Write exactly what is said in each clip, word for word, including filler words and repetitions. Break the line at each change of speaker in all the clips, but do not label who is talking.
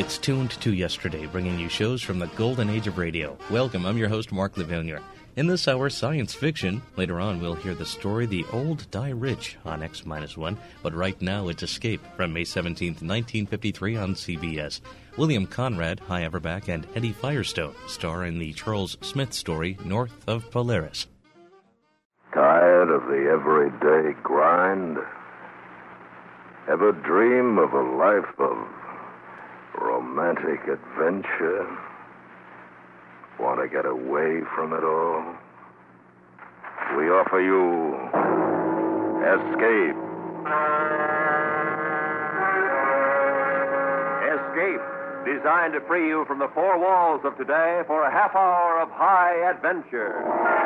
It's Tuned to Yesterday, bringing you shows from the golden age of radio. Welcome, I'm your host, Mark Lavillier. In this hour, science fiction. Later on, we'll hear the story The Old Die Rich on X minus one. But right now, it's Escape from May seventeenth, nineteen fifty-three on C B S. William Conrad, Hy Averback, and Eddie Firestone star in the Charles Smith story, North of Polaris.
Tired of the everyday grind? Ever dream of a life of romantic adventure? Want to get away from it all? We offer you Escape.
Escape, designed to free you from the four walls of today for a half hour of high adventure.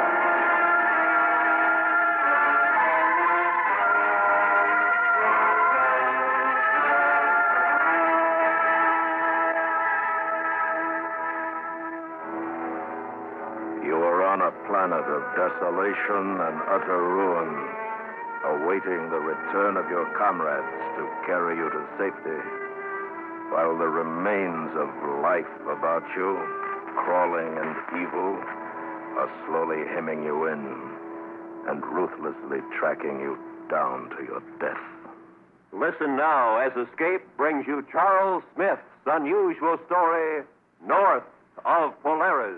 Planet of desolation and utter ruin, awaiting the return of your comrades to carry you to safety, while the remains of life about you, crawling and evil, are slowly hemming you in and ruthlessly tracking you down to your death.
Listen now as Escape brings you Charles Smith's unusual story, North of Polaris.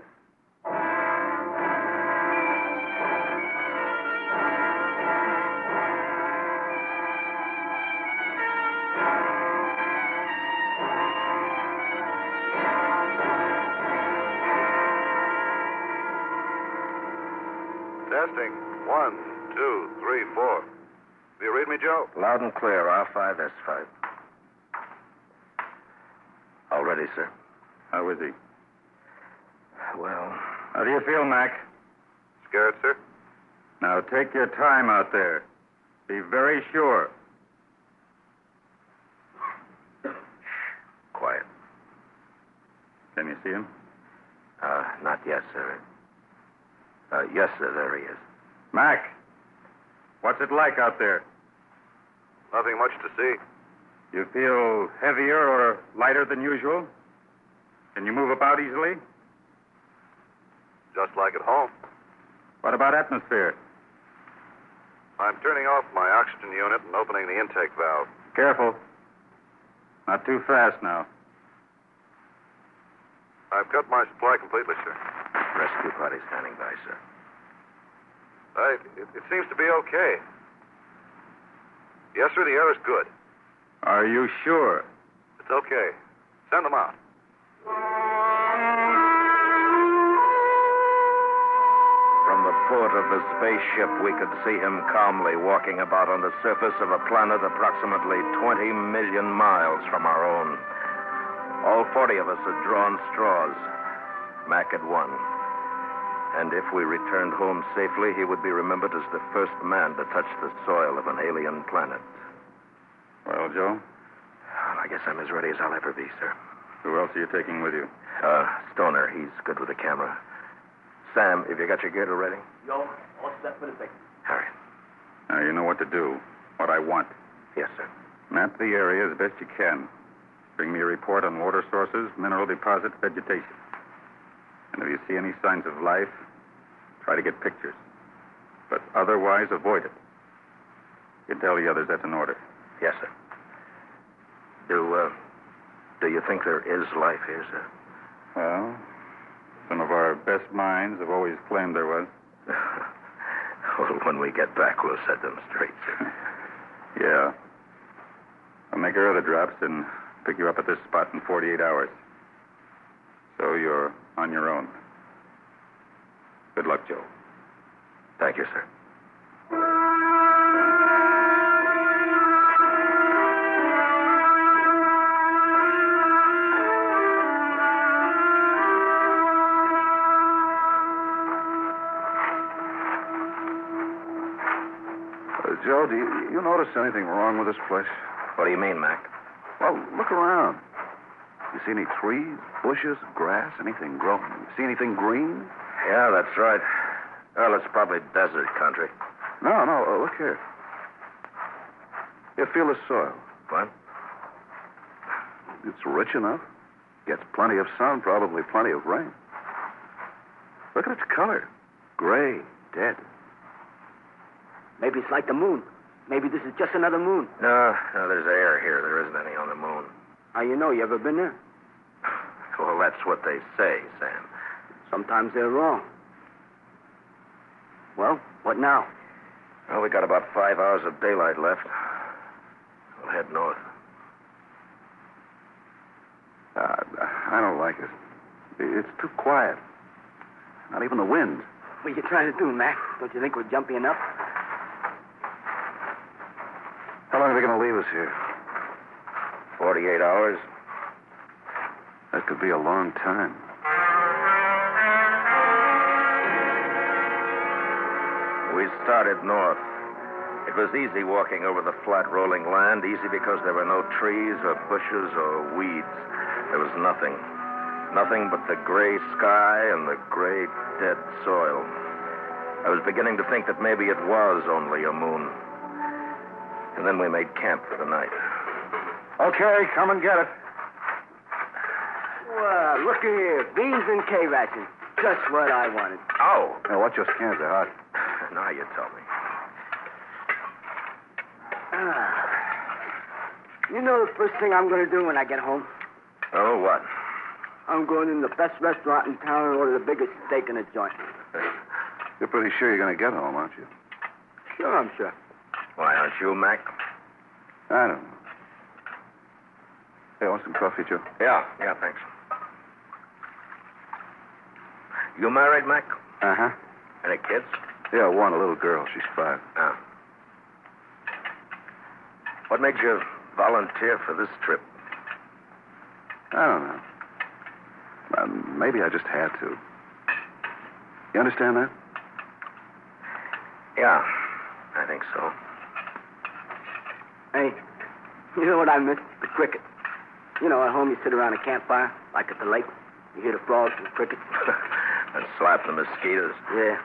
Testing. One, two, three, four. Do you read me, Joe?
Loud and clear, R five S five. All ready, sir.
How is he?
Well...
How do you feel, Mac?
Scared, sir?
Now take your time out there. Be very sure.
Quiet.
Can you see him?
Uh, not yet, sir. Uh, yes, sir, there he is.
Mac, what's it like out there?
Nothing much to see.
You feel heavier or lighter than usual? Can you move about easily?
Just like at home.
What about atmosphere?
I'm turning off my oxygen unit and opening the intake valve.
Careful. Not too fast now.
I've cut my supply completely, sir.
Rescue party standing by, sir.
I, it, it seems to be okay. Yes, sir, the air is good.
Are you sure?
It's okay. Send them out.
From the port of the spaceship, we could see him calmly walking about on the surface of a planet approximately twenty million miles from our own. All forty of us had drawn straws. Mac had won. And if we returned home safely, he would be remembered as the first man to touch the soil of an alien planet.
Well, Joe?
Well, I guess I'm as ready as I'll ever be, sir.
Who else are you taking with you?
Uh, Stoner. He's good with the camera. Sam, have you got your gear ready?
Yo, all set for the thing.
Hurry.
Now, you know what to do. What I want.
Yes, sir.
Map the area as best you can. Bring me a report on water sources, mineral deposits, vegetation. And if you see any signs of life, try to get pictures. But otherwise, avoid it. You tell the others that's an order.
Yes, sir. Do, uh, do you think there is life here, sir?
Well, some of our best minds have always claimed there was.
Well, when we get back, we'll set them straight, sir.
Yeah. I'll make our other drops and pick you up at this spot in forty-eight hours. So you're on your own. Good luck, Joe.
Thank you, sir.
Uh, Joe, do you, you notice anything wrong with this place?
What do you mean, Mac?
Well, look around. You see any trees, bushes, grass, anything growing? You see anything green?
Yeah, that's right. Well, it's probably desert country.
No, no, uh, look here. Here, feel the soil.
What?
It's rich enough. Gets plenty of sun, probably plenty of rain. Look at its color. Gray, dead.
Maybe it's like the moon. Maybe this is just another moon.
No, no, there's air here. There isn't any on the moon.
How you know? You ever been there?
Well, that's what they say, Sam.
Sometimes they're wrong. Well, what now?
Well, we got about five hours of daylight left. We'll head north.
Uh, I don't like it. It's too quiet. Not even the wind.
What are you trying to do, Mac? Don't you think we're jumpy enough?
How long are they going to leave us here?
Forty-eight hours.
That could be a long time.
We started north. It was easy walking over the flat, rolling land, easy because there were no trees or bushes or weeds. There was nothing. Nothing but the gray sky and the gray, dead soil. I was beginning to think that maybe it was only a moon. And then we made camp for the night.
Okay, come and get it.
Well, looky here. Beans and K-rations. Just what I wanted.
Oh!
Now, watch your cans, they're hot.
Now you tell me.
Ah. You know the first thing I'm going to do when I get home?
Oh, what?
I'm going in the best restaurant in town and order the biggest steak in the joint.
You're pretty sure you're going to get home, aren't you?
Sure, I'm sure.
Why, aren't you, Mac?
I don't know. Hey, want some coffee, Joe?
Yeah, yeah, thanks. You married, Mac?
Uh-huh.
Any kids?
Yeah, one, a little girl. She's five.
Ah. What made you volunteer for this trip?
I don't know. Uh, maybe I just had to. You understand that?
Yeah, I think so.
Hey, you know what I miss? The cricket. You know, at home you sit around a campfire, like at the lake. You hear the frogs and the crickets.
And slap the mosquitoes.
Yeah.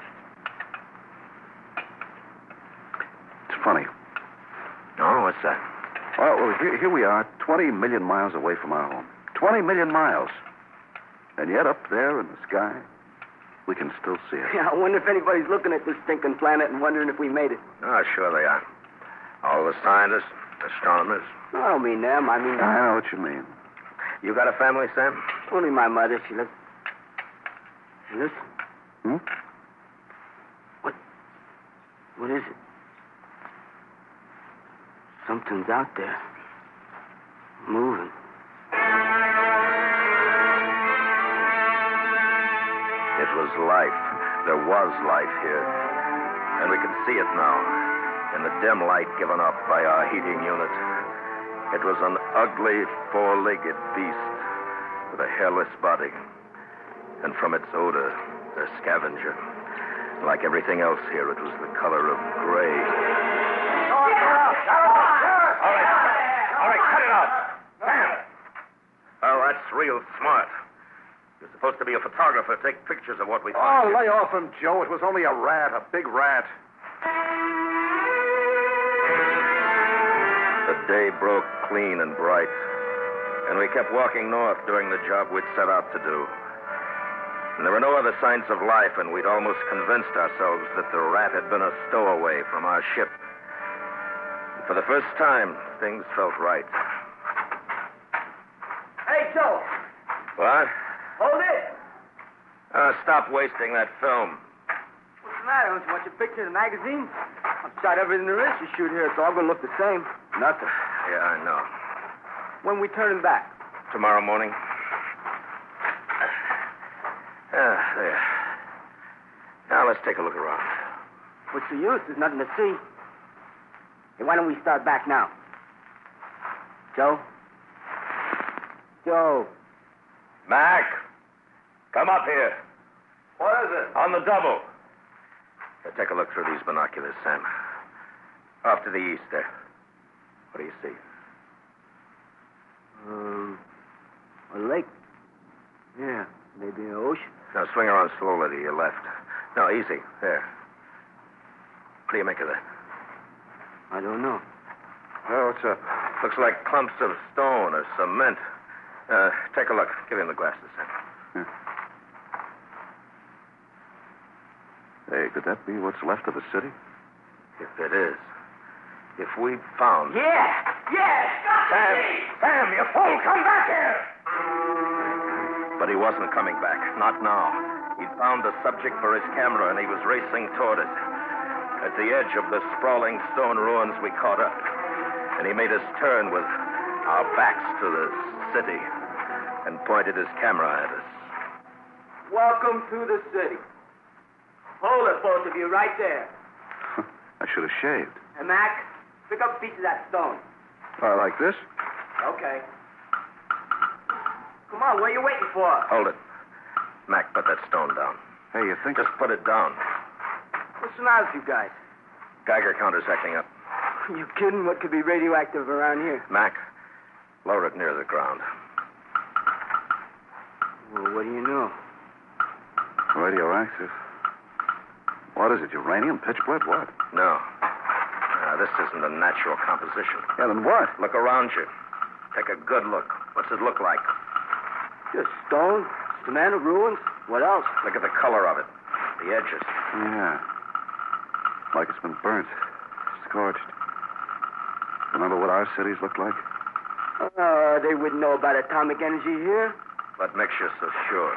It's funny.
Oh, what's that?
Well, well here, here we are, twenty million miles away from our home. twenty million miles. And yet up there in the sky, we can still see it.
Yeah, I wonder if anybody's looking at this stinking planet and wondering if we made it.
Oh, sure they are. All the scientists, astronomers.
No, I don't mean them. I mean...
I know what you mean.
You got a family, Sam?
Only my mother. She lives... She lives...
Hmm?
What? What is it? Something's out there. Moving.
It was life. There was life here. And we can see it now, in the dim light given off by our heating unit. It was an ugly, four-legged beast with a hairless body. And from its odor, a scavenger. Like everything else here, it was the color of gray.
All right. All right, cut it out. Sam.
Oh, that's real smart. You're supposed to be a photographer. Take pictures of what we
Oh,
find.
lay off him, Joe. It was only a rat, a big rat.
The day broke clean and bright, and we kept walking north doing the job we'd set out to do. And there were no other signs of life, and we'd almost convinced ourselves that the rat had been a stowaway from our ship. And for the first time, things felt right.
Hey, Joe.
What?
Hold it.
Uh, stop wasting that film.
What's the matter? Don't you want your picture in the magazine? I've shot everything there is to shoot here. It's all going to look the same. Nothing.
Yeah, I know.
When we turning back?
Tomorrow morning. Ah, there. Now let's take a look around.
What's the use? There's nothing to see. Hey, why don't we start back now? Joe? Joe.
Mac, come up here.
What is it?
On the double. Here, take a look through these binoculars, Sam. Off to the east there. What do you see?
Um, a lake. Yeah, maybe an ocean.
Now swing around slowly to your left. No, easy. There. What do you make of that?
I don't know.
Oh, what's up?
Looks like clumps of stone or cement. Uh, take a look. Give him the glasses, Sam.
Yeah. Hey, could that be what's left of the city?
If it is. If we found...
Yeah! Yeah!
Sam! Sam, you fool! Come back here! But he wasn't coming back. Not now. He'd found the subject for his camera, and he was racing toward it. At the edge of the sprawling stone ruins, we caught up. And he made us turn with our backs to the city and pointed his camera at us.
Welcome to the city. Hold it, both of you, right there.
I should have shaved.
And Mac, pick up a piece of that stone.
Uh, like this?
Okay. Come on, what are you waiting for?
Hold it. Mac, put that stone down.
Hey, you think...
Just put it down.
What's the matter with you guys?
Geiger counter's acting up.
You kidding? What could be radioactive around here?
Mac, lower it near the ground.
Well, what do you know?
Radioactive. What is it, uranium, pitchblende, what?
No. Uh, this isn't a natural composition.
Yeah, then what?
Look around you. Take a good look. What's it look like?
Just stone, cement, ruins. What else?
Look at the color of it. The edges.
Yeah. Like it's been burnt. Scorched. Remember what our cities looked like?
Uh, they wouldn't know about atomic energy here.
What makes you so sure?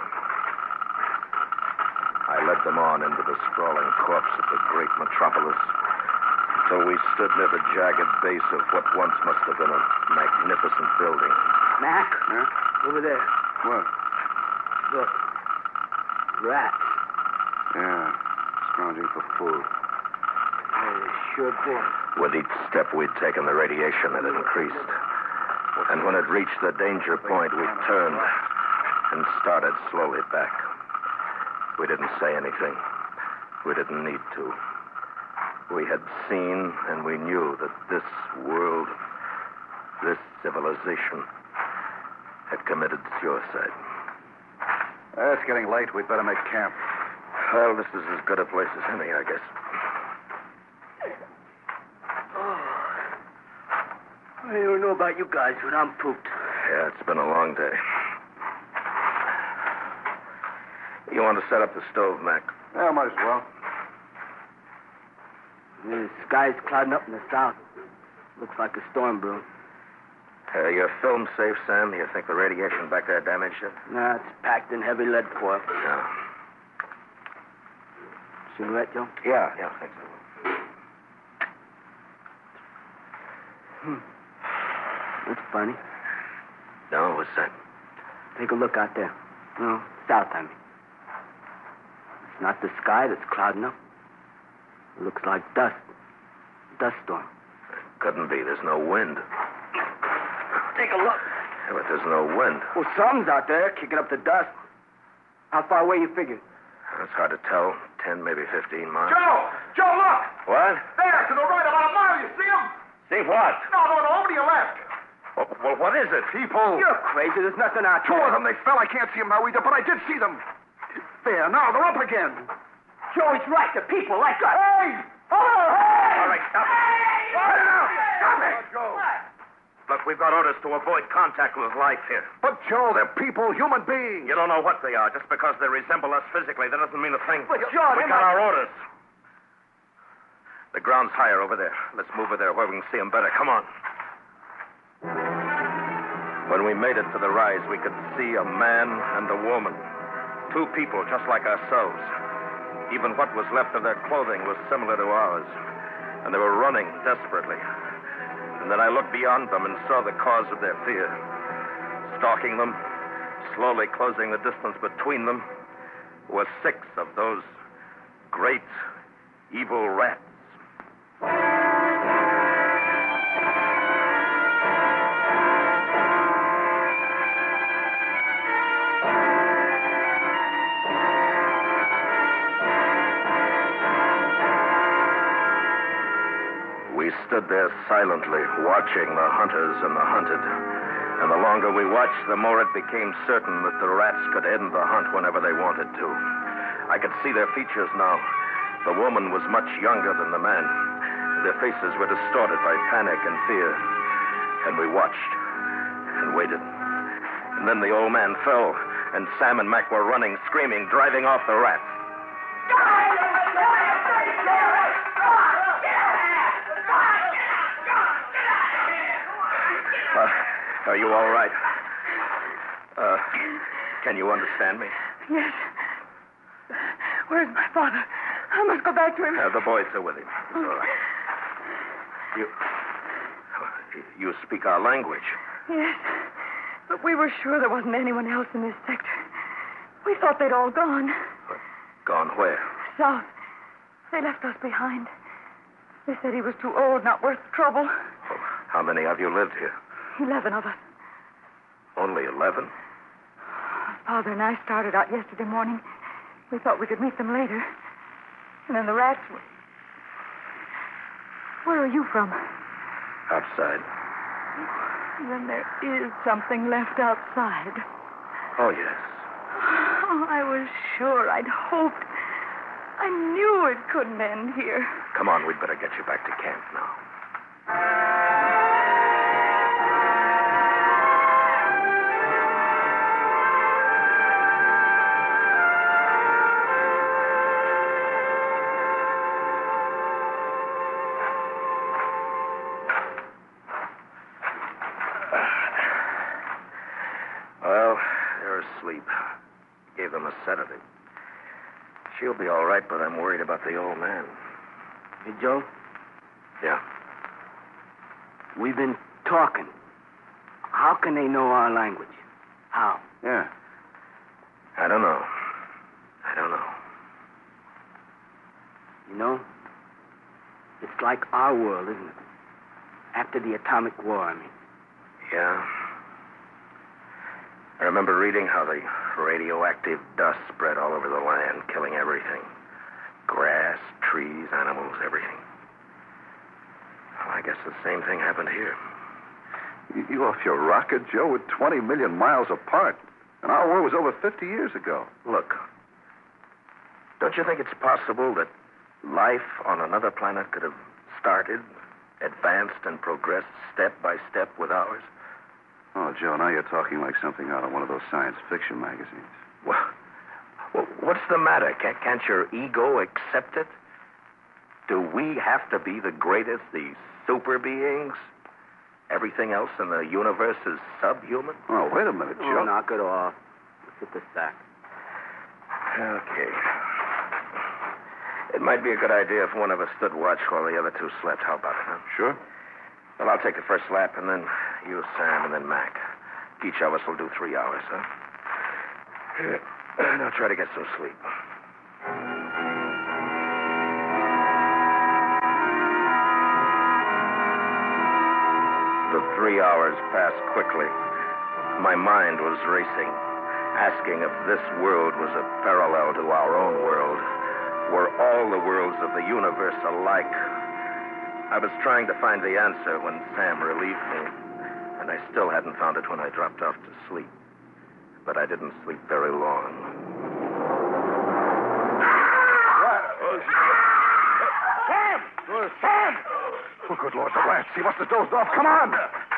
I led them on into the sprawling corpse of the great metropolis until we stood near the jagged base of what once must have been a magnificent building.
Mac?
Huh?
Over there.
What?
Look. Rats.
Yeah. Scrounging for food.
They sure did.
With each step we'd taken, the radiation had increased. And when it reached the danger point, we turned and started slowly back. We didn't say anything. We didn't need to. We had seen and we knew that this world, this civilization, had committed suicide.
Uh, it's getting late. We'd better make camp.
Well, this is as good a place as any, I guess.
I don't know about you guys, but I'm pooped.
Yeah, it's been a long day. You want to set up the stove, Mac?
Yeah, might as well.
The sky's clouding up in the south. Looks like a storm brewing.
Uh, your film safe, Sam? You think the radiation back there damaged it?
Nah, it's packed in heavy lead foil.
No.
Cigarette, Joe?
Yeah, yeah, I think so.
Hmm. That's funny.
No, what's that?
Take a look out there. No, south, I mean. It's not the sky that's clouding up. It looks like dust. Dust storm.
Couldn't be. There's no wind.
Take a look.
Yeah, but there's no wind.
Well, something's out there kicking up the dust. How far away you figure?
It's hard to tell. Ten, maybe fifteen miles.
Joe! Joe, look!
What?
There, to the right about a mile. You see him?
See what?
No, no, no, over to your left.
Well, well, what is it?
People.
You're crazy. There's nothing out
Two
there.
of them, they fell. I can't see them now either, but I did see them. There, now they're up again.
Joe, he's right. The people like us.
Hey! Oh, hey!
All right, stop.
Hey!
Cut it out. Stop it.
Joe.
Look, we've got orders to avoid contact with life here.
But, Joe, they're people, human beings.
You don't know what they are. Just because they resemble us physically, that doesn't mean a thing.
But, Joe,
we
they
got
might-
our orders. The ground's higher over there. Let's move over there where we can see them better. Come on. When we made it to the rise, we could see a man and a woman. Two people just like ourselves. Even what was left of their clothing was similar to ours. And they were running desperately. And then I looked beyond them and saw the cause of their fear. Stalking them, slowly closing the distance between them, were six of those great, evil rats. We stood there silently, watching the hunters and the hunted. And the longer we watched, the more it became certain that the rats could end the hunt whenever they wanted to. I could see their features now. The woman was much younger than the man. Their faces were distorted by panic and fear. And we watched and waited. And then the old man fell, and Sam and Mac were running, screaming, driving off the rats. Uh, are you all right? Uh, can you understand me?
Yes. Where's my father? I must go back to him.
Uh, the boys are with him. It's all right. You, you speak our language.
Yes. But we were sure there wasn't anyone else in this sector. We thought they'd all gone.
Gone where?
South. They left us behind. They said he was too old, not worth the trouble.
Oh, how many of you lived here?
Eleven of us.
Only eleven?
Father and I started out yesterday morning. We thought we could meet them later. And then the rats were... Where are you from?
Outside.
Then there is something left outside.
Oh, yes.
Oh, I was sure. I'd hoped. I knew it couldn't end here.
Come on, we'd better get you back to camp now. Well, they're asleep. Gave them a sedative. She'll be all right, but I'm worried about the old man.
Hey, Joe,
Yeah.
we've been talking. How can they know our language? How?
Yeah.
I don't know. I don't know.
You know, it's like our world, isn't it? After the atomic war, I mean.
Yeah. I remember reading how the radioactive dust spread all over the land, killing everything. Grass, trees, animals, everything. Well, I guess the same thing happened here.
You, you off your rocket, Joe? We're twenty million miles apart. And our war was over fifty years ago.
Look, don't you think it's possible that life on another planet could have started, advanced, and progressed step by step with ours?
Oh, Joe, now you're talking like something out of one of those science fiction magazines.
Well, well what's the matter? Can't, can't your ego accept it? Do we have to be the greatest, the super beings? Everything else in the universe is subhuman?
Oh, wait a minute, Joe.
Oh, knock it off. Let's hit the sack.
Okay. It might be a good idea if one of us stood watch while the other two slept. How about it, huh?
Sure.
Well, I'll take the first lap, and then you, Sam, and then Mac. Each of us will do three hours, huh? Here. Now try to get some sleep. The three hours passed quickly. My mind was racing, asking if this world was a parallel to our own world. Were all the worlds of the universe alike? I was trying to find the answer when Sam relieved me, and I still hadn't found it when I dropped off to sleep. But I didn't sleep very long.
Sam! Sam! Oh, good Lord, the rats. He must have dozed off. Come on!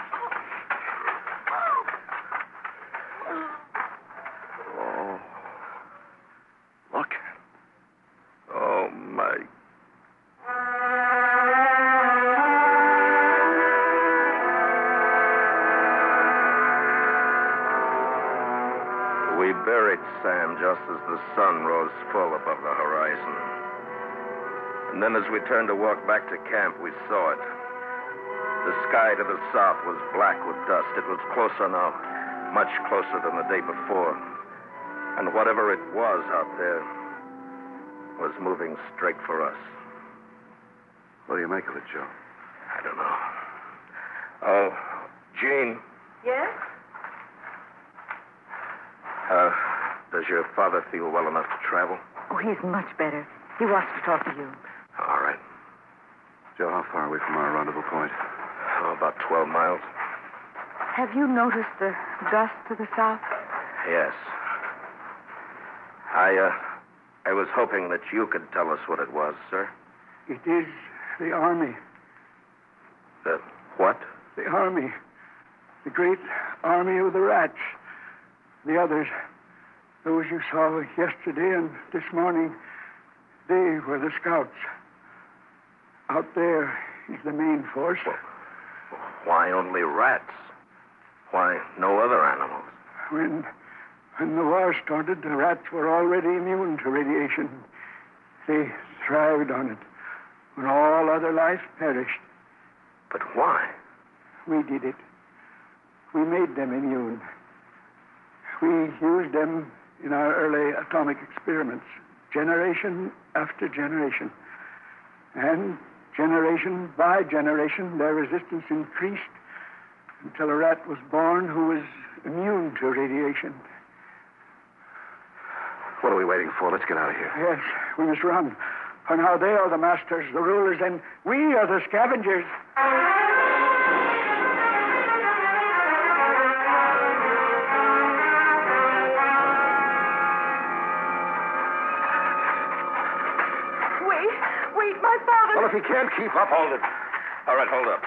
Oh. Look.
Oh, my. We buried Sam just as the sun rose full above the horizon. And then as we turned to walk back to camp, we saw it. The sky to the south was black with dust. It was closer now, much closer than the day before. And whatever it was out there was moving straight for us.
What do you make of it, Joe?
I don't know. Oh, Jean,
Yes?
uh, does your father feel well enough to travel?
Oh, he's much better. He wants to talk to you.
All right.
Joe, how far away from our rendezvous point?
Oh, about twelve miles.
Have you noticed the dust to the south?
Yes. I, uh, I was hoping that you could tell us what it was, sir.
It is the army.
The what?
The army. The great army of the rats. The others, those you saw yesterday and this morning, they were the scouts. Out there is the main force.
Well, why only rats? Why no other animals?
When, when the war started, the rats were already immune to radiation. They thrived on it when all other life perished.
But why?
We did it. We made them immune. We used them in our early atomic experiments, generation after generation. And generation by generation, their resistance increased until a rat was born who was immune to radiation.
What are we waiting for? Let's get out of here.
Yes, we must run. For now they are the masters, the rulers, and we are the scavengers.
Wait, wait, my father.
Well, if he can't keep up,
Hold it. All right, hold up.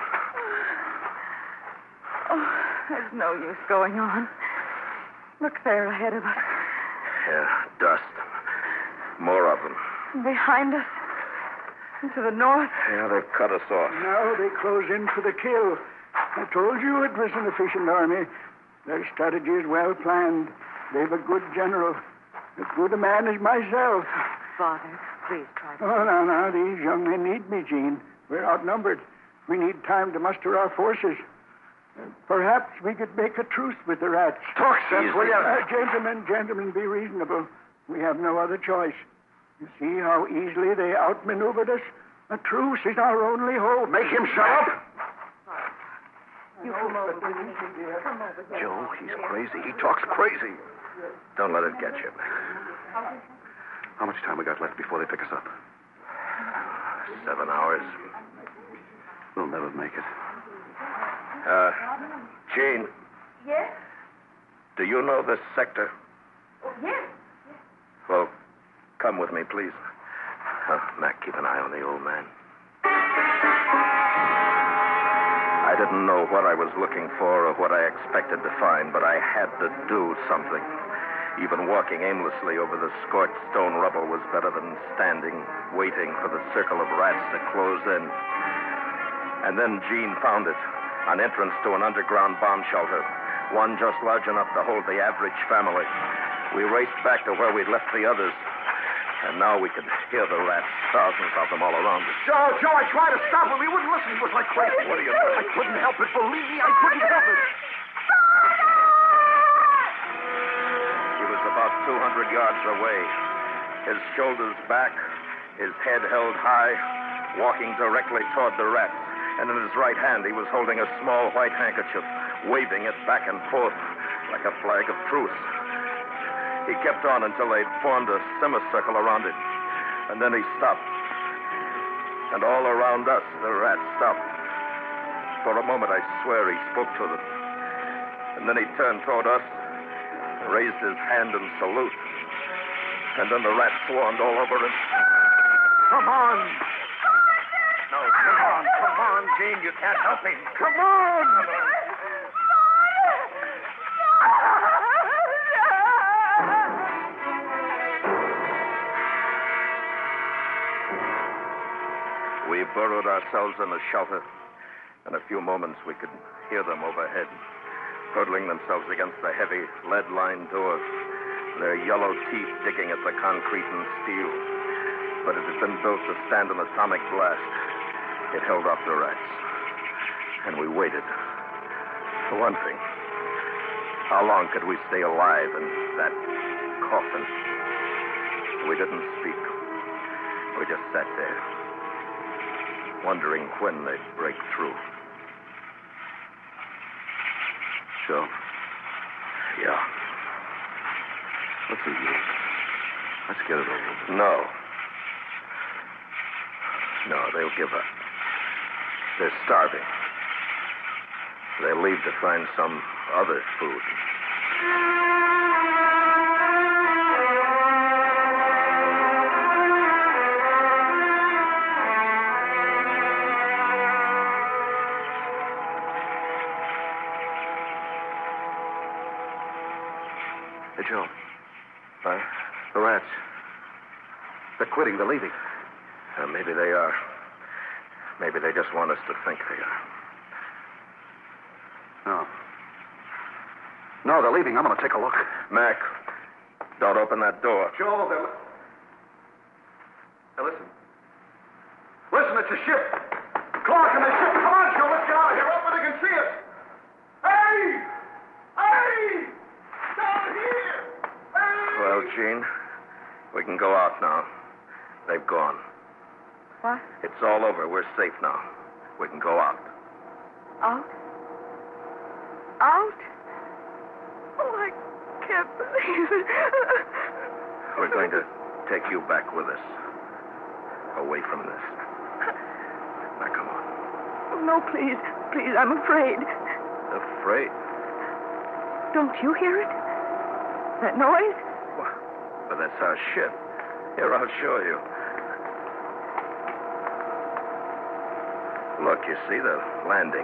Oh, there's no use going on. Look there ahead of us.
Yeah, dust. More of them.
Behind us. And to the north.
Yeah, they've cut us off.
Now they close in for the kill. I told you it was an efficient army. Their strategy is well planned. They've a good general. As good a man as myself.
Father, please try to...
Oh, now, now, these young men need me, Jean. We're outnumbered. We need time to muster our forces. Uh, perhaps we could make a truce with the rats.
Talk sense, will you?
Uh, gentlemen, gentlemen, be reasonable. We have no other choice. You see how easily they outmaneuvered us? A truce is our only hope.
Make him shut up.
You come over with me. Come over here.
Joe, he's crazy. He talks crazy.
Don't let it get you.
How much time we got left before they pick us up?
Seven hours.
We'll never make it.
Uh, Jean,
Yes?
do you know this sector?
Oh, yes.
Well, come with me, please. Uh, Mac, keep an eye on the old man. I didn't know what I was looking for or what I expected to find, but I had to do something. Even walking aimlessly over the scorched stone rubble was better than standing, waiting for the circle of rats to close in. And then Jean found it, an entrance to an underground bomb shelter, one just large enough to hold the average family. We raced back to where we'd left the others, and now we could hear the rats, thousands of them all around us.
Joe, Joe, I tried to stop him. He wouldn't listen. He was like crazy.
What are you doing?
I couldn't help it. Believe me, I couldn't help it.
He was about two hundred yards away, his shoulders back, his head held high, walking directly toward the rats. And in his right hand, he was holding a small white handkerchief, waving it back and forth like a flag of truce. He kept on until they'd formed a semicircle around him. And then he stopped. And all around us, the rats stopped. For a moment, I swear he spoke to them. And then he turned toward us, raised his hand in salute. And then the rats swarmed all over him.
Come on.
No, come on, come on, Jean. You can't help him.
Come on.
We burrowed ourselves in a shelter. In a few moments, we could hear them overhead, hurtling themselves against the heavy, lead-lined doors, their yellow teeth digging at the concrete and steel. But it had been built to stand an atomic blast. It held off the rats. And we waited. For one thing, how long could we stay alive in that coffin? We didn't speak. We just sat there, wondering when they'd break through.
Joe,
Yeah.
what's the use? Let's get it over with.
No. No, they'll give up. They're starving. They'll leave to find some other food.
Hey, Joe. Uh, the rats. They're quitting. They're leaving.
Uh, maybe they are. Maybe they just want us to think they are.
No. No, they're leaving. I'm going to take a look.
Mac, don't open that door.
Joe, they're... Li- hey, listen. Listen, it's a ship. Clark and the ship. Come on, Joe. Let's get out of here. Up where they can see us. Hey! Hey! Down here! Hey!
Well, Gene, we can go out now. They've gone.
What?
It's all over. We're safe now. We can go out.
Out? Out? Oh, I can't believe it.
We're going to take you back with us. Away from this. Now, come on.
Oh, no, please. Please, I'm afraid.
Afraid?
Don't you hear it? That noise?
Well, but that's our ship. Here, I'll show you. Look, you see the landing.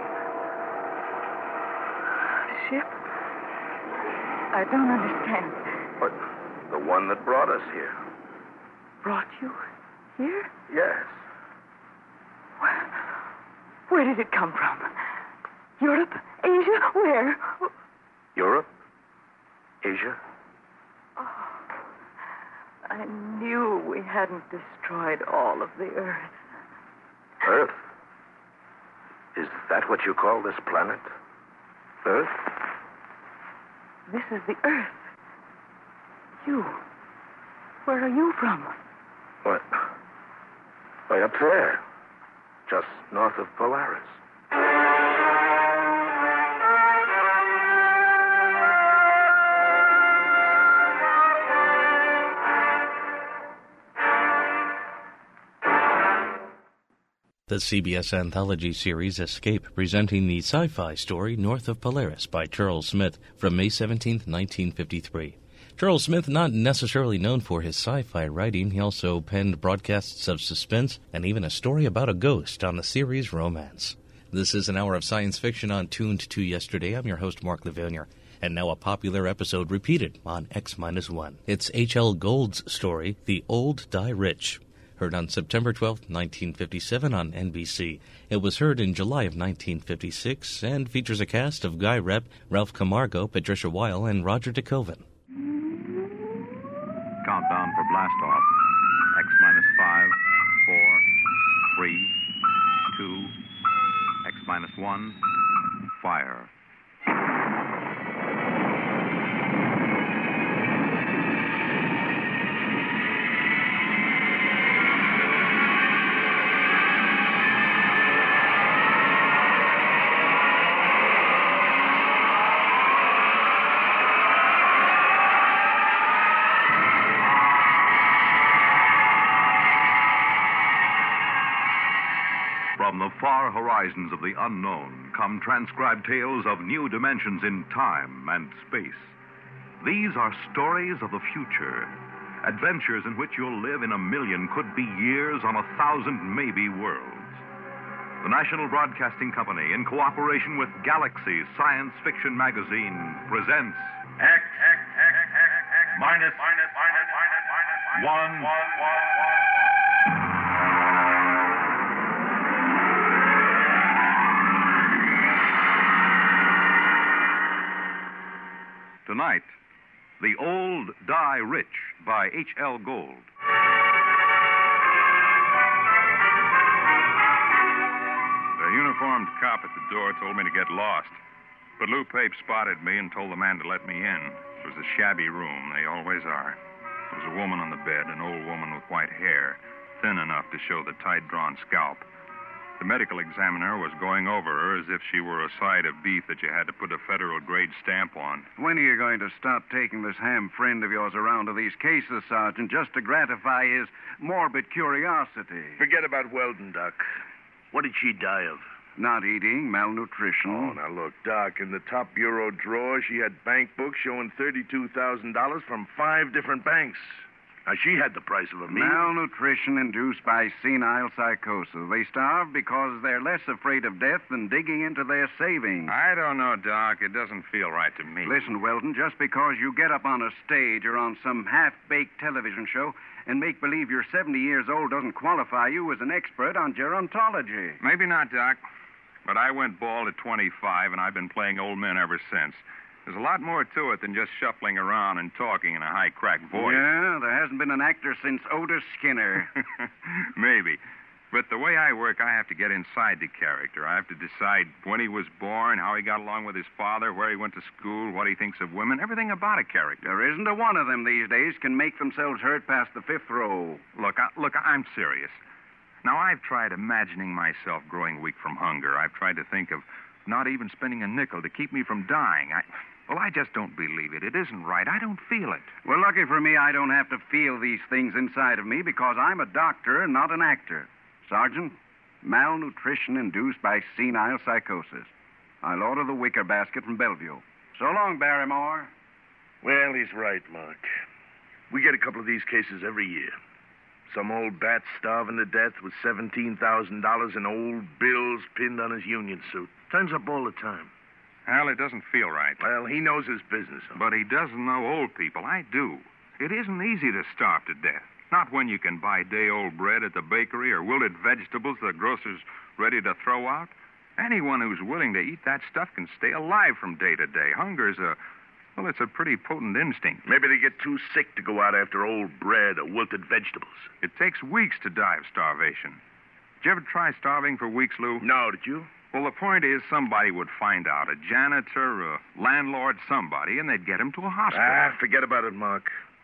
Ship? I don't understand.
But the one that brought us here.
Brought you here?
Yes.
Where, where did it come from? Europe? Asia? Where?
Europe? Asia?
Oh, I knew we hadn't destroyed all of the Earth.
Earth? Is that what you call this planet? Earth?
This is the Earth. You. Where are you from?
What? Way up there. Just north of Polaris.
The C B S anthology series Escape, presenting the sci-fi story North of Polaris by Charles Smith from May seventeenth, nineteen fifty-three. Charles Smith, not necessarily known for his sci-fi writing, he also penned broadcasts of suspense and even a story about a ghost on the series Romance. This is an hour of science fiction on Tuned to Yesterday. I'm your host, Mark Levonier. And now a popular episode repeated on X minus one. It's H L Gold's story, The Old Die Rich. Heard on September twelfth, nineteen fifty-seven on N B C. It was heard in July of nineteen fifty-six and features a cast of Guy Rep, Ralph Camargo, Patricia Weil, and Roger DeKoven.
Countdown for blast off. X minus five, four, three, two, X minus one, fire. From the far horizons of the unknown come transcribed tales of new dimensions in time and space. These are stories of the future, adventures in which you'll live in a million, could be years, on a thousand maybe worlds. The National Broadcasting Company, in cooperation with Galaxy Science Fiction Magazine, presents X, X, X, X, X minus, minus, minus, minus, minus, one, one, one, one. Tonight, The Old Die Rich by H L Gold.
The uniformed cop at the door told me to get lost. But Lou Pape spotted me and told the man to let me in. It was a shabby room. They always are. There was a woman on the bed, an old woman with white hair, thin enough to show the tight-drawn scalp. The medical examiner was going over her as if she were a side of beef that you had to put a federal-grade stamp on.
When are you going to stop taking this ham friend of yours around to these cases, Sergeant, just to gratify his morbid curiosity?
Forget about Weldon, Doc. What did she die of?
Not eating, malnutrition.
Oh, now look, Doc, in the top bureau drawer, she had bank books showing thirty-two thousand dollars from five different banks. Now, she had the price of a meal.
Malnutrition induced by senile psychosis. They starve because they're less afraid of death than digging into their savings.
I don't know, Doc. It doesn't feel right to me.
Listen, Weldon, just because you get up on a stage or on some half-baked television show and make believe you're seventy years old doesn't qualify you as an expert on gerontology.
Maybe not, Doc. But I went bald at twenty-five, and I've been playing old men ever since. There's a lot more to it than just shuffling around and talking in a high-cracked voice.
Yeah, there hasn't been an actor since Otis Skinner.
Maybe. But the way I work, I have to get inside the character. I have to decide when he was born, how he got along with his father, where he went to school, what he thinks of women, everything about a character.
There isn't a one of them these days can make themselves heard past the fifth row.
Look, I, look, I'm serious. Now, I've tried imagining myself growing weak from hunger. I've tried to think of not even spending a nickel to keep me from dying. I... Well, I just don't believe it. It isn't right. I don't feel it.
Well, lucky for me, I don't have to feel these things inside of me because I'm a doctor and not an actor. Sergeant, malnutrition induced by senile psychosis. I'll order the wicker basket from Bellevue. So long, Barrymore.
Well, he's right, Mark. We get a couple of these cases every year. Some old bat starving to death with seventeen thousand dollars in old bills pinned on his union suit. Turns up all the time.
Well, it doesn't feel right.
Well, he knows his business.
But he doesn't know old people. I do. It isn't easy to starve to death. Not when you can buy day-old bread at the bakery or wilted vegetables the grocer's ready to throw out. Anyone who's willing to eat that stuff can stay alive from day to day. Hunger's a, well, it's a pretty potent instinct.
Maybe they get too sick to go out after old bread or wilted vegetables.
It takes weeks to die of starvation. Did you ever try starving for weeks, Lou?
No, did you?
Well, the point is somebody would find out, a janitor, a landlord, somebody, and they'd get him to a hospital.
Ah, forget about it, Mark.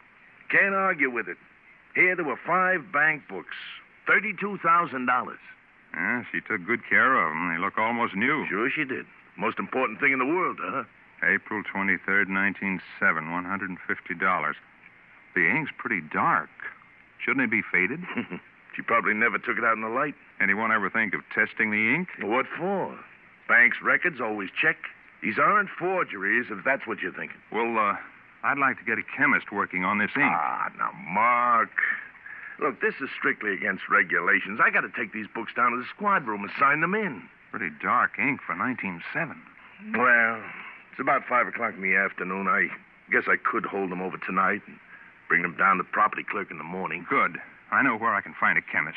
Can't argue with it. Here there were five bank books, thirty-two thousand dollars.
Yeah, she took good care of them. They look almost new.
Sure she did. Most important thing in the world, huh?
April twenty-third, nineteen oh seven, one hundred fifty dollars. The ink's pretty dark. Shouldn't it be faded?
She probably never took it out in the light.
Anyone ever think of testing the ink?
What for? Bank's records always check. These aren't forgeries, if that's what you're thinking.
Well, uh, I'd like to get a chemist working on this ink.
Ah, now, Mark. Look, this is strictly against regulations. I got to take these books down to the squad room and sign them in.
Pretty dark ink for nineteen oh seven.
Well, it's about five o'clock in the afternoon. I guess I could hold them over tonight and bring them down to the property clerk in the morning.
Good. I know where I can find a chemist.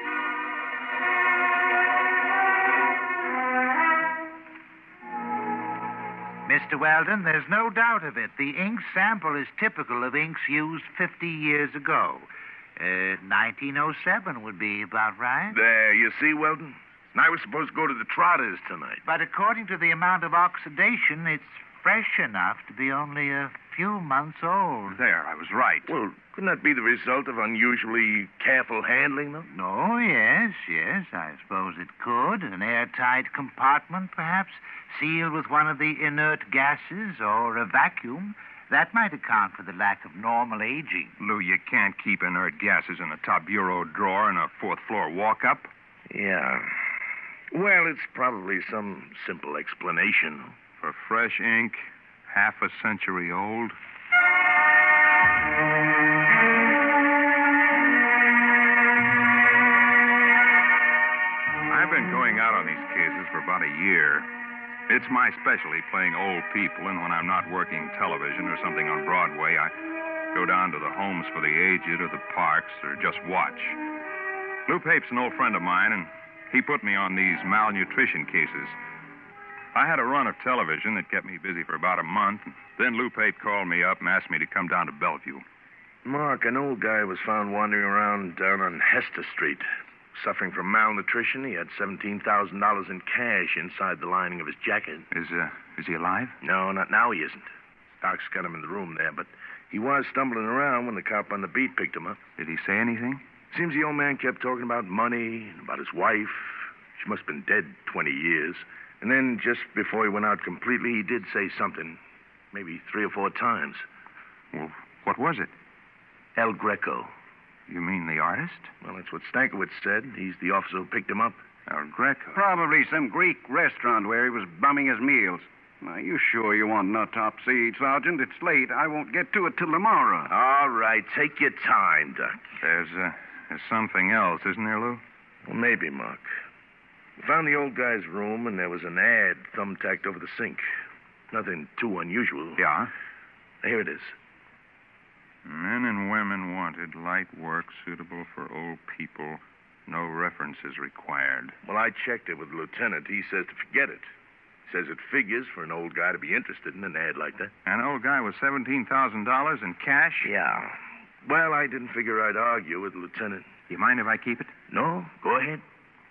Mister Weldon, there's no doubt of it. The ink sample is typical of inks used fifty years ago. Uh, nineteen oh seven would be about right.
There, you see, Weldon? And I was supposed to go to the Trotters tonight.
But according to the amount of oxidation, it's fresh enough to be only a few months old.
There, I was right.
Well, couldn't that be the result of unusually careful handling, though?
No, yes, yes, I suppose it could. An airtight compartment, perhaps, sealed with one of the inert gases or a vacuum. That might account for the lack of normal aging.
Lou, you can't keep inert gases in a top bureau drawer in a fourth-floor walk-up.
Yeah. Well, it's probably some simple explanation.
For fresh ink, half a century old. I've been going out on these cases for about a year. It's my specialty, playing old people, and when I'm not working television or something on Broadway, I go down to the homes for the aged or the parks or just watch. Lou Pape's an old friend of mine, and he put me on these malnutrition cases. I had a run of television that kept me busy for about a month. Then Lou Pape called me up and asked me to come down to Bellevue.
Mark, an old guy was found wandering around down on Hester Street. Suffering from malnutrition, he had seventeen thousand dollars in cash inside the lining of his jacket.
Is, uh, is he alive?
No, not now he isn't. Doc's got him in the room there, but he was stumbling around when the cop on the beat picked him up.
Did he say anything?
Seems the old man kept talking about money and about his wife. She must have been dead twenty years. And then, just before he went out completely, he did say something. Maybe three or four times.
Well, what was it?
El Greco.
You mean the artist?
Well, that's what Stankiewicz said. He's the officer who picked him up.
El Greco?
Probably some Greek restaurant where he was bumming his meals. Are you sure you want an autopsy, Sergeant? It's late. I won't get to it till tomorrow.
All right, take your time, Doc.
There's, uh, there's something else, isn't there, Lou?
Well, maybe, Mark. We found the old guy's room, and there was an ad thumbtacked over the sink. Nothing too unusual.
Yeah?
Here it is.
Men and women wanted, light work suitable for old people. No references required.
Well, I checked it with the lieutenant. He says to forget it. Says it figures for an old guy to be interested in an ad like that.
An old guy with seventeen thousand dollars in cash?
Yeah. Well, I didn't figure I'd argue with the lieutenant.
You mind if I keep it?
No, go ahead.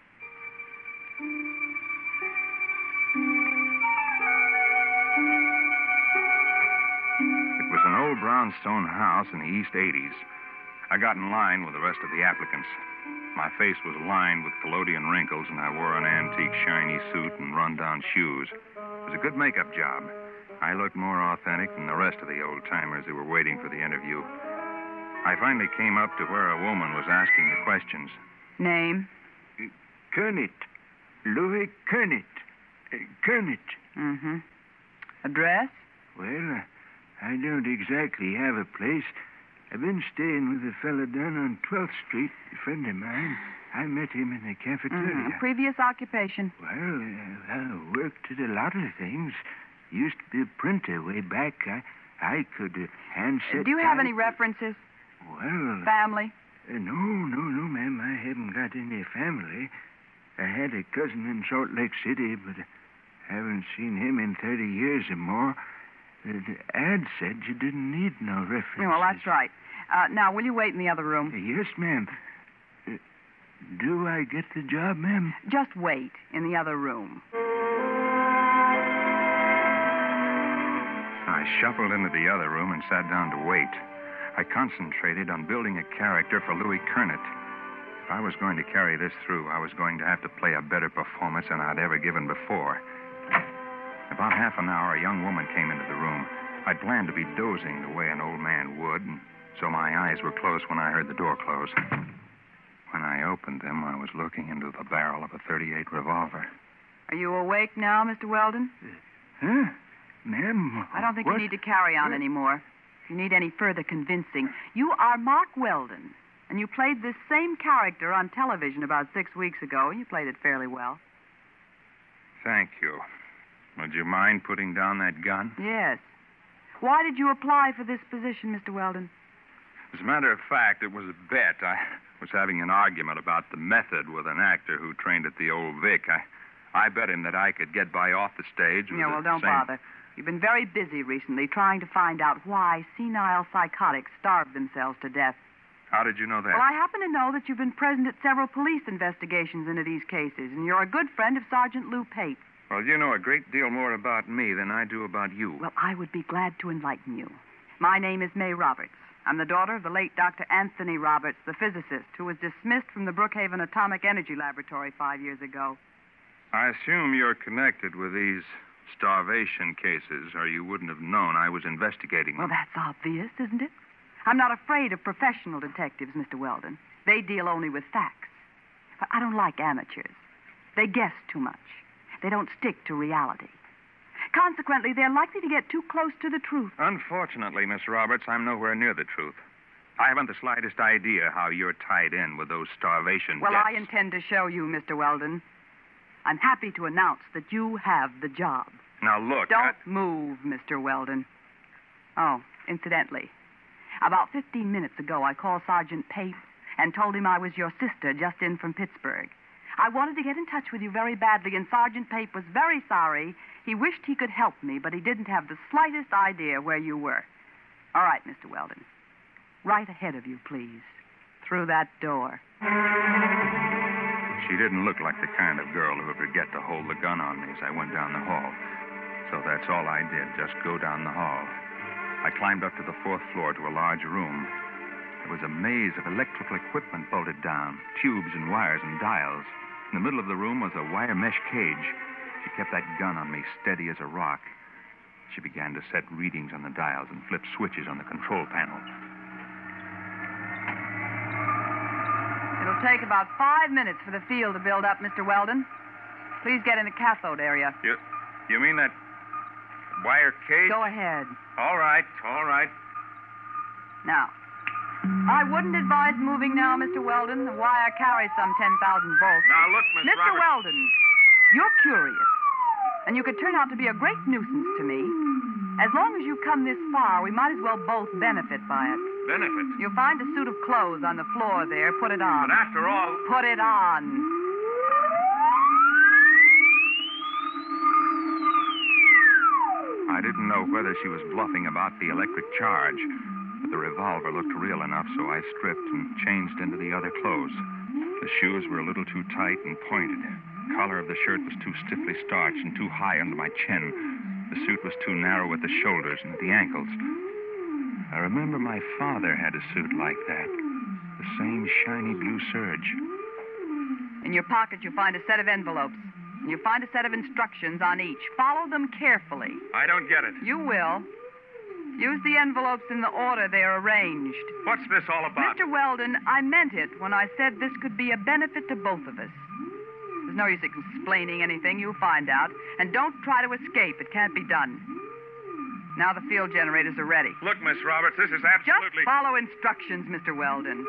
It was an old brownstone house in the East eighties. I got in line with the rest of the applicants. My face was lined with collodion wrinkles, and I wore an antique shiny suit and run-down shoes. It was a good makeup job. I looked more authentic than the rest of the old-timers who were waiting for the interview. I finally came up to where a woman was asking the questions.
Name?
Kernet. Louis Kernet. Uh, Kernet.
Mm-hmm. Address?
Well, uh, I don't exactly have a place. I've been staying with a fella down on twelfth Street, a friend of mine. I met him in the cafeteria.
Mm-hmm. Previous occupation?
Well, uh, I worked at a lot of things. Used to be a printer way back. I, I could uh, handset...
Do you have
type.
any references?
Well...
Family?
Uh, no, no, no, ma'am. I haven't got any family. I had a cousin in Salt Lake City, but I haven't seen him in thirty years or more. The ad said you didn't need no references.
Yeah, well, that's right. Uh, now, will you wait in the other room?
Uh, yes, ma'am. Uh, do I get the job, ma'am?
Just wait in the other room.
I shuffled into the other room and sat down to wait. I concentrated on building a character for Louis Kernet. If I was going to carry this through, I was going to have to play a better performance than I'd ever given before. About half an hour, a young woman came into the room. I'd planned to be dozing the way an old man would, and so my eyes were closed when I heard the door close. When I opened them, I was looking into the barrel of a thirty-eight revolver.
Are you awake now, Mister Weldon?
Huh? Ma'am?
I don't think
what?
you need to carry on anymore. If you need any further convincing, you are Mark Weldon, and you played this same character on television about six weeks ago. You played it fairly well.
Thank you. Would you mind putting down that gun?
Yes. Why did you apply for this position, Mister Weldon?
As a matter of fact, it was a bet. I was having an argument about the method with an actor who trained at the Old Vic. I, I bet him that I could get by off the stage with
Yeah, well,
the
don't
same...
bother. You've been very busy recently trying to find out why senile psychotics starve themselves to death.
How did you know that?
Well, I happen to know that you've been present at several police investigations into these cases, and you're a good friend of Sergeant Lou Pape.
Well, you know a great deal more about me than I do about you.
Well, I would be glad to enlighten you. My name is May Roberts. I'm the daughter of the late Doctor Anthony Roberts, the physicist, who was dismissed from the Brookhaven Atomic Energy Laboratory five years ago.
I assume you're connected with these starvation cases, or you wouldn't have known I was investigating them.
Well, that's obvious, isn't it? I'm not afraid of professional detectives, Mister Weldon. They deal only with facts. But I don't like amateurs. They guess too much. They don't stick to reality. Consequently, they're likely to get too close to the truth.
Unfortunately, Miss Roberts, I'm nowhere near the truth. I haven't the slightest idea how you're tied in with those starvation
Well,
deaths.
I intend to show you, Mister Weldon. I'm happy to announce that you have the job.
Now, look,
Don't
I...
move, Mister Weldon. Oh, incidentally, about fifteen minutes ago, I called Sergeant Pape and told him I was your sister just in from Pittsburgh. I wanted to get in touch with you very badly, and Sergeant Pape was very sorry. He wished he could help me, but he didn't have the slightest idea where you were. All right, Mister Weldon. Right ahead of you, please. Through that door.
She didn't look like the kind of girl who would forget to hold the gun on me as I went down the hall. So that's all I did, just go down the hall. I climbed up to the fourth floor to a large room. There was a maze of electrical equipment bolted down, tubes and wires and dials. In the middle of the room was a wire mesh cage. She kept that gun on me steady as a rock. She began to set readings on the dials and flip switches on the control panel.
It'll take about five minutes for the field to build up, Mister Weldon. Please get in the cathode area.
You, you mean that Wire cage?
Go ahead.
All right, all right.
Now, I wouldn't advise moving now, Mister Weldon. The wire carries some ten thousand volts.
Now, look, Miss
Mister
Roberts.
Weldon, you're curious, and you could turn out to be a great nuisance to me. As long as you've come this far, we might as well both benefit by it.
Benefit?
You'll find a suit of clothes on the floor there. Put it on.
But after all...
Put it on.
I didn't know whether she was bluffing about the electric charge, but the revolver looked real enough, so I stripped and changed into the other clothes. The shoes were a little too tight and pointed. The collar of the shirt was too stiffly starched and too high under my chin. The suit was too narrow at the shoulders and at the ankles. I remember my father had a suit like that. The same shiny blue serge.
In your pocket, you'll find a set of envelopes. And you'll find a set of instructions on each. Follow them carefully.
I don't get it.
You will. Use the envelopes in the order they're arranged.
What's this all about?
Mister Weldon, I meant it when I said this could be a benefit to both of us. There's no use explaining anything. You'll find out. And don't try to escape. It can't be done. Now the field generators are ready.
Look, Miss Roberts, this is absolutely...
Just follow instructions, Mister Weldon.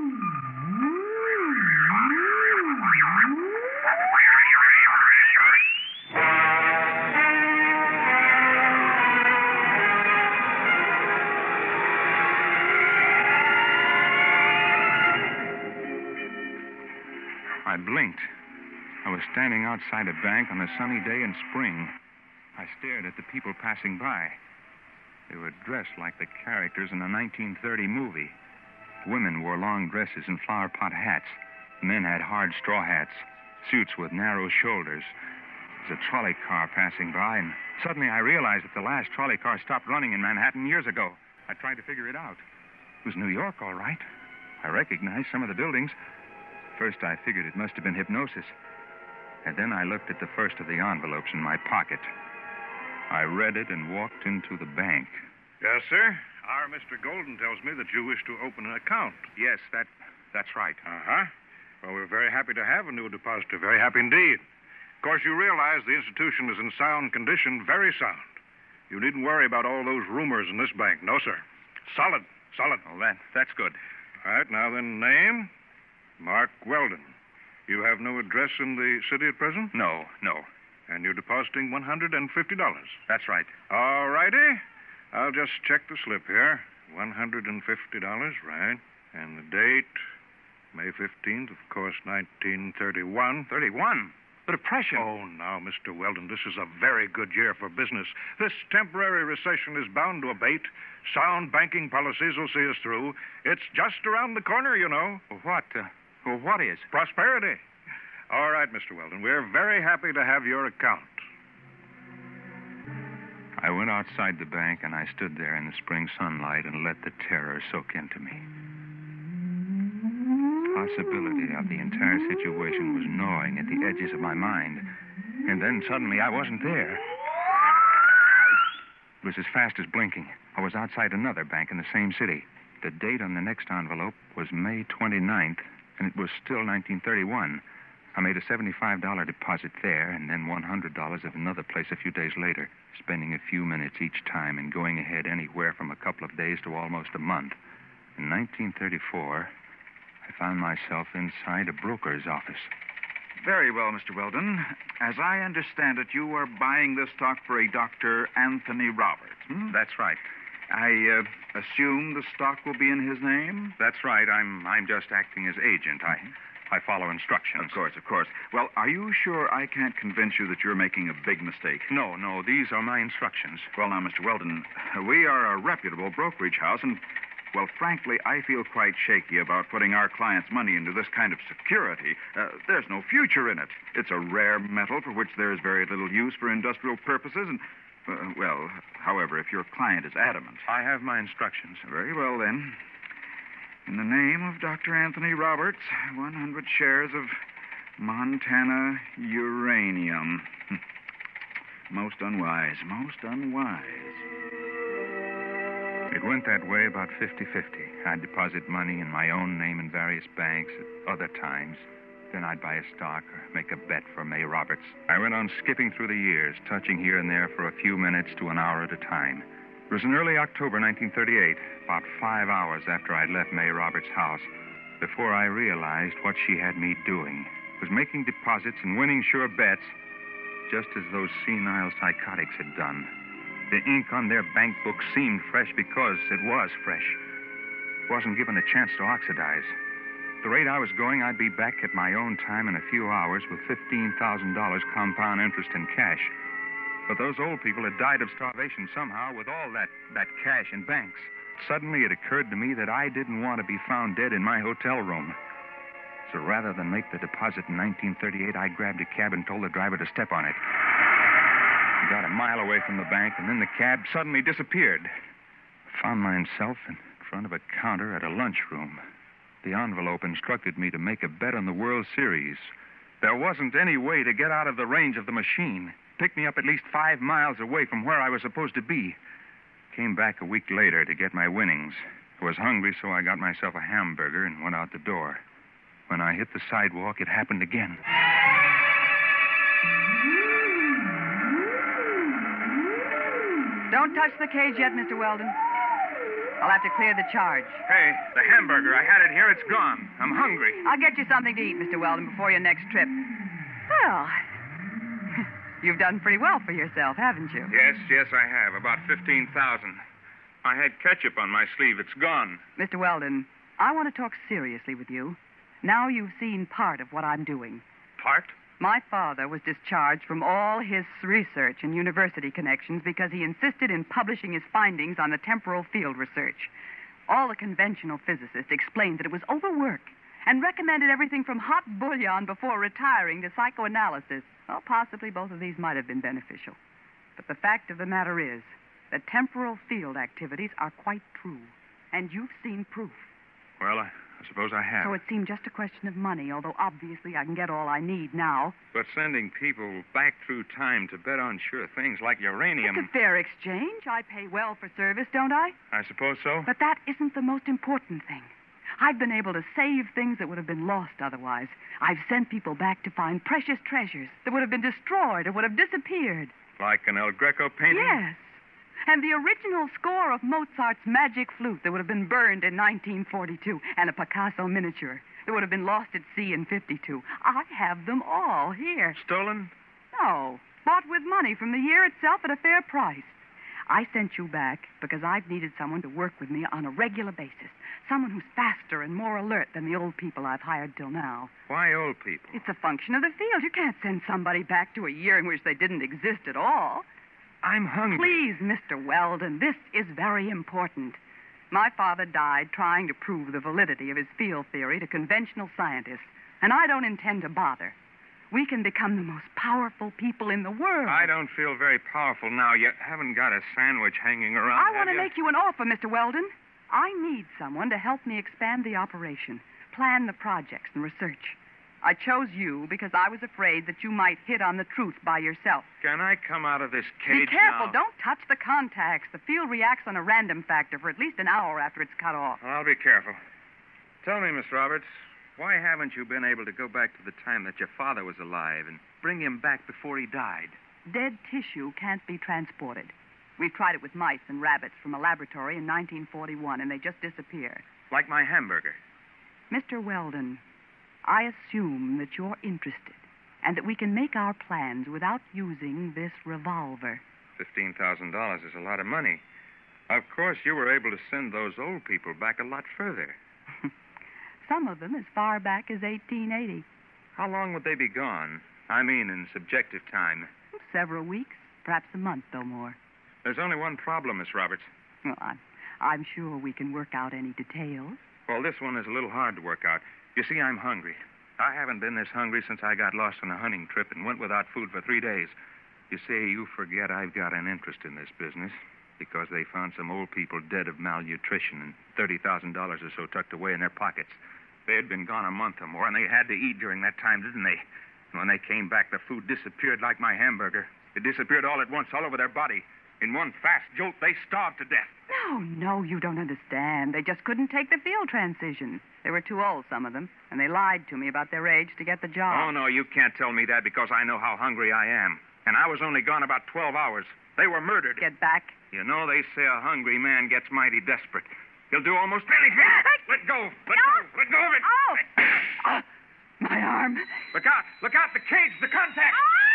I blinked. I was standing outside a bank on a sunny day in spring. I stared at the people passing by. They were dressed like the characters in a nineteen thirty movie. Women wore long dresses and flower pot hats. Men had hard straw hats, suits with narrow shoulders. There was a trolley car passing by, and suddenly I realized that the last trolley car stopped running in Manhattan years ago. I tried to figure it out. It was New York, all right. I recognized some of the buildings. First, I figured it must have been hypnosis. And then I looked at the first of the envelopes in my pocket. I read it and walked into the bank.
Yes, sir. Our Mister Golden tells me that you wish to open an account.
Yes, that that's right.
Uh-huh. Well, we're very happy to have a new depositor. Very happy indeed. Of course, you realize the institution is in sound condition, very sound. You needn't worry about all those rumors in this bank. No, sir. Solid. Solid.
Well, that, that's good.
All right, now then, name? Mark Weldon. You have no address in the city at present?
No, no.
And you're depositing one hundred fifty dollars.
That's right.
All righty. I'll just check the slip here. one hundred fifty dollars, right. And the date, May fifteenth, of course, nineteen thirty-one.
thirty-one? The Depression.
Oh, now, Mister Weldon, this is a very good year for business. This temporary recession is bound to abate. Sound banking policies will see us through. It's just around the corner, you know.
What? Uh, well, what is?
Prosperity. All right, Mister Weldon, we're very happy to have your account.
I went outside the bank, and I stood there in the spring sunlight and let the terror soak into me. The possibility of the entire situation was gnawing at the edges of my mind. And then suddenly I wasn't there. It was as fast as blinking. I was outside another bank in the same city. The date on the next envelope was May twenty-ninth, and it was still nineteen thirty-one. I made a seventy-five dollars deposit there, and then one hundred dollars at another place a few days later, spending a few minutes each time and going ahead anywhere from a couple of days to almost a month. In nineteen thirty-four, I found myself inside a broker's office.
Very well, Mister Weldon. As I understand it, you are buying this stock for a Doctor Anthony Roberts. Hmm?
That's right.
I uh, assume the stock will be in his name?
That's right. I'm I'm just acting as agent. I I follow instructions.
Of course, of course. Well, are you sure I can't convince you that you're making a big mistake?
No, no. These are my instructions.
Well, now, Mister Weldon, we are a reputable brokerage house, and, well, frankly, I feel quite shaky about putting our clients' money into this kind of security. Uh, there's no future in it. It's a rare metal for which there is very little use for industrial purposes, and, uh, well, however, if your client is adamant.
I have my instructions.
Very well, then. In the name of Doctor Anthony Roberts, one hundred shares of Montana uranium. Most unwise, most unwise.
It went that way about fifty-fifty. I'd deposit money in my own name in various banks at other times. then I'd buy a stock or make a bet for May Roberts. I went on skipping through the years, touching here and there for a few minutes to an hour at a time. It was in early October nineteen thirty-eight, about five hours after I'd left May Roberts' house, before I realized what she had me doing. Was making deposits and winning sure bets, just as those senile psychotics had done. The ink on their bank book seemed fresh because it was fresh. It wasn't given a chance to oxidize. At the rate I was going, I'd be back at my own time in a few hours with fifteen thousand dollars compound interest in cash. But those old people had died of starvation somehow with all that, that cash in banks. Suddenly it occurred to me that I didn't want to be found dead in my hotel room. So rather than make the deposit in nineteen thirty-eight, I grabbed a cab and told the driver to step on it. I got a mile away from the bank, and then the cab suddenly disappeared. I found myself in front of a counter at a lunchroom. The envelope instructed me to make a bet on the World Series. There wasn't any way to get out of the range of the machine. It picked me up at least five miles away from where I was supposed to be. Came back a week later to get my winnings. I was hungry, so I got myself a hamburger and went out the door. When I hit the sidewalk, it happened again.
Don't touch the cage yet, Mister Weldon. I'll have to clear the charge.
Hey, the hamburger. I had it here. It's gone. I'm hungry.
I'll get you something to eat, Mister Weldon, before your next trip. Well, you've done pretty well for yourself, haven't you?
Yes, yes, I have. About fifteen thousand. I had ketchup on my sleeve. It's gone.
Mister Weldon, I want to talk seriously with you. Now you've seen part of what I'm doing.
Part?
My father was discharged from all his research and university connections because he insisted in publishing his findings on the temporal field research. All the conventional physicists explained that it was overwork and recommended everything from hot bouillon before retiring to psychoanalysis. Well, possibly both of these might have been beneficial. But the fact of the matter is that temporal field activities are quite true, and you've seen proof.
Well, I... I suppose I have.
So it seemed just a question of money, although obviously I can get all I need now.
But sending people back through time to bet on sure things like uranium...
It's a fair exchange. I pay well for service, don't I?
I suppose so.
But that isn't the most important thing. I've been able to save things that would have been lost otherwise. I've sent people back to find precious treasures that would have been destroyed or would have disappeared.
Like an El Greco painting?
Yes. And the original score of Mozart's Magic Flute that would have been burned in nineteen forty-two, and a Picasso miniature that would have been lost at sea in fifty-two. I have them all here.
Stolen?
No. Bought with money from the year itself at a fair price. I sent you back because I've needed someone to work with me on a regular basis. Someone who's faster and more alert than the old people I've hired till now.
Why old people?
It's a function of the field. You can't send somebody back to a year in which they didn't exist at all.
I'm hungry.
Please, Mister Weldon, this is very important. My father died trying to prove the validity of his field theory to conventional scientists, and I don't intend to bother. We can become the most powerful people in the world.
I don't feel very powerful now. You haven't got a sandwich hanging around,
I want to
you?
make you an offer, Mister Weldon. I need someone to help me expand the operation, plan the projects and research. I chose you because I was afraid that you might hit on the truth by yourself.
Can I come out of this cage
Be careful.
now?
Don't touch the contacts. The field reacts on a random factor for at least an hour after it's cut off.
Well, I'll be careful. Tell me, Miss Roberts, why haven't you been able to go back to the time that your father was alive and bring him back before he died?
Dead tissue can't be transported. We've tried it with mice and rabbits from a laboratory in nineteen forty-one, and they just disappear.
Like my hamburger.
Mister Weldon, I assume that you're interested and that we can make our plans without using this revolver.
Fifteen thousand dollars is a lot of money. Of course, you were able to send those old people back a lot further.
Some of them as far back as eighteen eighty.
How long would they be gone? I mean, in subjective time.
Several weeks, perhaps a month or more.
There's only one problem, Miss Roberts.
Well, I'm, I'm sure we can work out any details.
Well, this one is a little hard to work out. You see, I'm hungry. I haven't been this hungry since I got lost on a hunting trip and went without food for three days. You see, you forget I've got an interest in this business because they found some old people dead of malnutrition and thirty thousand dollars or so tucked away in their pockets. They had been gone a month or more, and they had to eat during that time, didn't they? And when they came back, the food disappeared like my hamburger. It disappeared all at once, all over their body. In one fast jolt, they starved to death.
No, no, you don't understand. They just couldn't take the field transition. They were too old, some of them, and they lied to me about their age to get the job.
Oh, no, you can't tell me that because I know how hungry I am. And I was only gone about twelve hours. They were murdered.
Get back.
You know, they say a hungry man gets mighty desperate. He'll do almost anything. Let go. Let
no.
go. Let go of it.
Oh! Oh, my arm.
Look out. Look out. The cage. The contact.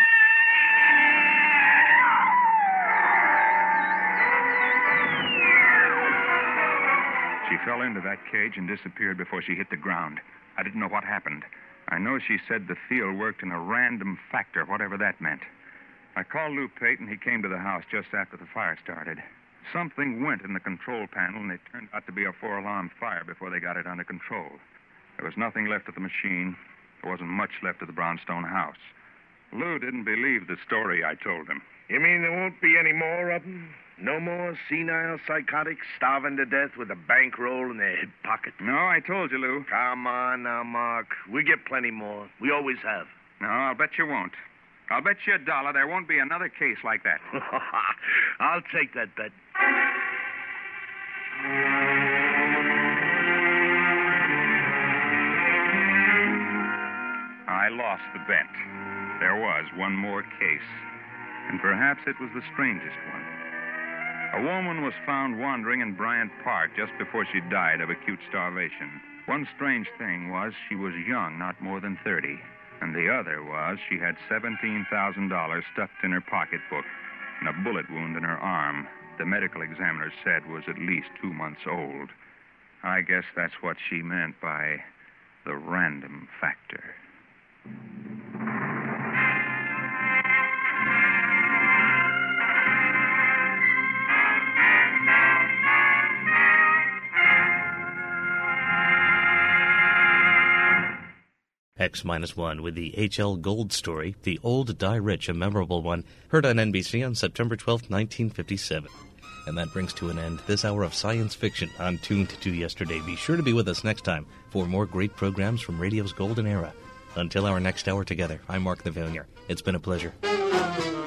She fell into that cage and disappeared before she hit the ground. I didn't know what happened. I know she said the field worked in a random factor, whatever that meant. I called Lou Payton. He came to the house just after the fire started. Something went in the control panel, and it turned out to be a four-alarm fire before they got it under control. There was nothing left of the machine. There wasn't much left of the brownstone house. Lou didn't believe the story I told him.
You mean there won't be any more of them? No more senile psychotics starving to death with a bankroll in their hip pocket?
No, I told you, Lou.
Come on now, Mark. We get plenty more. We always have.
No, I'll bet you won't. I'll bet you a dollar there won't be another case like that.
I'll take that bet.
I lost the bet. There was one more case, and perhaps it was the strangest one. A woman was found wandering in Bryant Park just before she died of acute starvation. One strange thing was she was young, not more than thirty. And the other was she had seventeen thousand dollars stuffed in her pocketbook and a bullet wound in her arm. The medical examiner said was at least two months old. I guess that's what she meant by the random factor.
X minus one with the H L Gold story, The Old Die Rich, a memorable one, heard on N B C on September twelfth, nineteen fifty-seven. And that brings to an end this hour of science fiction on Tuned to Yesterday. Be sure to be with us next time for more great programs from radio's golden era. Until our next hour together, I'm Mark Navalnier. It's been a pleasure.